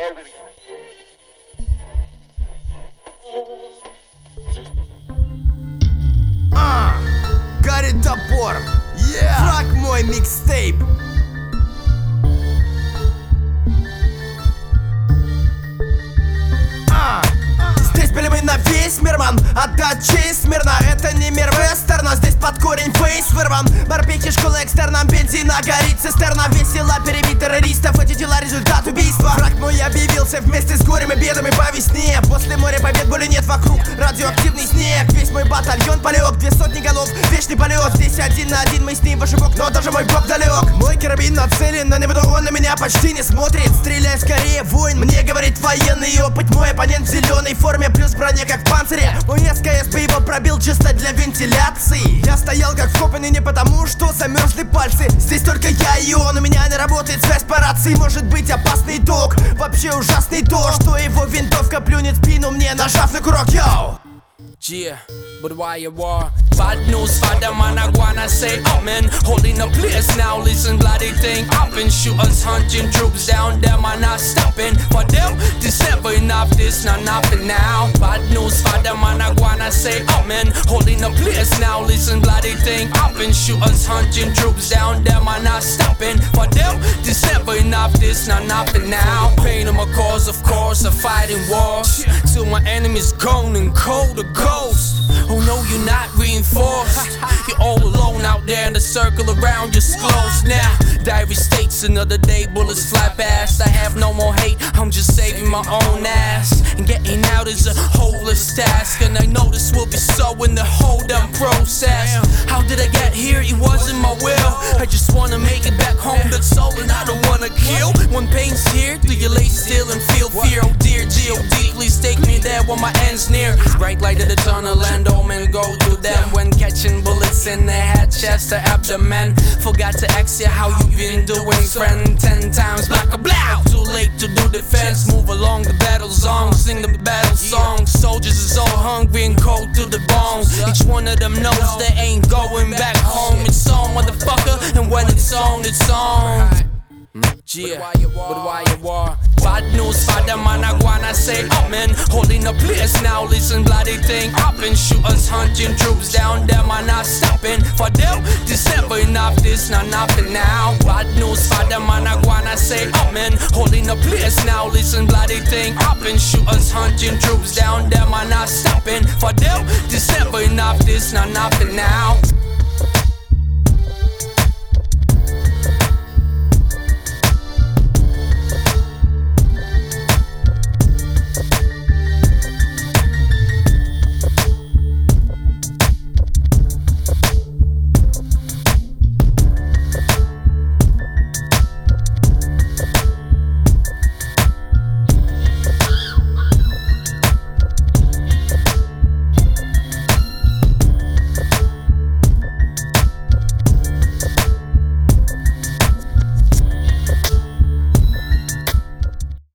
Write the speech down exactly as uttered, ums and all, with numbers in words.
А, горит топор. Yeah. Фраг мой микстейп. А, здесь были мы на весь мир, ман. Отдать честь мирно. Это не мир вестерна. Здесь под корень фейс вырван. Барбеки, школа экстерна. Бензина горит цистерна. Весело перебить террористов. Эти дела результат убийства. Враг мой объявился вместе с горем и бедами по весне. После моря побед боли нет вокруг. Радиоактивный снег. Весь мой батальон полег. Две сотни голов. Вечный полет. Здесь один на один мы с ним в ошибок. Но даже мой бог далек. Мой карабин нацелен на него. Он на меня почти не смотрит. Стреляй скорее, воин. Мне говорит военный опыт. Мой оппонент в зеленой форме. Плюс броня как в панцире. Мой СКС бы его пробил чисто для вентиляции. Я стоял как вкопанный не потому, что замерзли пальцы. Здесь только я и он. У меня не работает связь по рации. Может быть опасный итог. Вообще ужасный то, что его винтовка плюнет в спину мне, нажав на курок. Йоу! Yeah, but why you war? Bad news for them and I wanna say amen. Holding the place now, listen bloody thing happen. Shooters hunting troops down, them are not stopping. For them, this never enough, this not nothing now. Bad news for them and I wanna say amen. Holding the place now, listen bloody thing happen. Shooters hunting troops down, them are not stopping. For them, this never enough, this not nothing now. Pain on my cause, of course, a fighting war. Till my enemies gone and cold, a ghost. Oh no, you're not reinforced. You're all alone out there, and the circle around you's close now. Diary states another day, bullets fly past. I have no more hate, I'm just saving my own ass. And getting out is a hopeless task, and I know this will be so in the whole damn process. How did I get here? It wasn't my will. I just wanna make it back home, that's all, and I don't wanna kill. When pain's here, do you lay still and feel fear? Oh dear, G O D, please take me there when my end's near. Bright light of the tunnel and all men go through them. When catching bullets in the head, chest or abdomen. Forgot to ask you how you been doing, friend. Ten times black or blow. Too late to do defense. Move along the battle zone, sing the battle song. Soldiers is all hungry and cold to the bone. Each one of them knows they ain't going back home. It's on, motherfucker, and when it's on, it's on. Yeah, but why you war? Bad news for them and I wanna say amen. Holding the place now, listen bloody thing happen. Shooters hunting troops down, them are not stopping. For them, this never enough, this not nothing now. Bad news for them and I wanna say amen. Holding the place now, listen bloody thing happen. Shooters hunting troops down, them are not stopping. For them, this never enough, this not nothing now.